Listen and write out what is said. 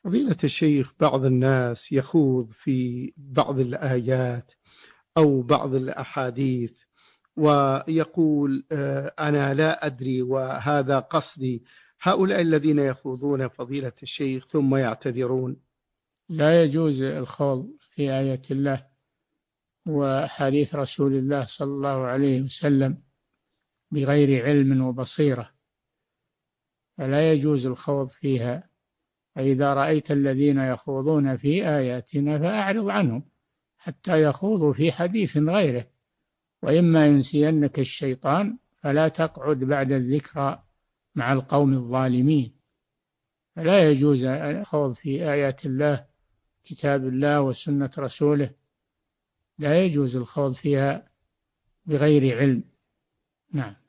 فضيلة الشيخ، بعض الناس يخوض في بعض الآيات أو بعض الأحاديث ويقول أنا لا أدري وهذا قصدي. هؤلاء الذين يخوضون فضيلة الشيخ ثم يعتذرون. لا يجوز الخوض في آية الله وحديث رسول الله صلى الله عليه وسلم بغير علم وبصيرة، فلا يجوز الخوض فيها. فإذا رأيت الذين يخوضون في آياتنا فأعرض عنهم حتى يخوضوا في حديث غيره، وإما ينسينك الشيطان فلا تقعد بعد الذكرى مع القوم الظالمين. فلا يجوز الخوض في آيات الله، كتاب الله وسنة رسوله، لا يجوز الخوض فيها بغير علم. نعم.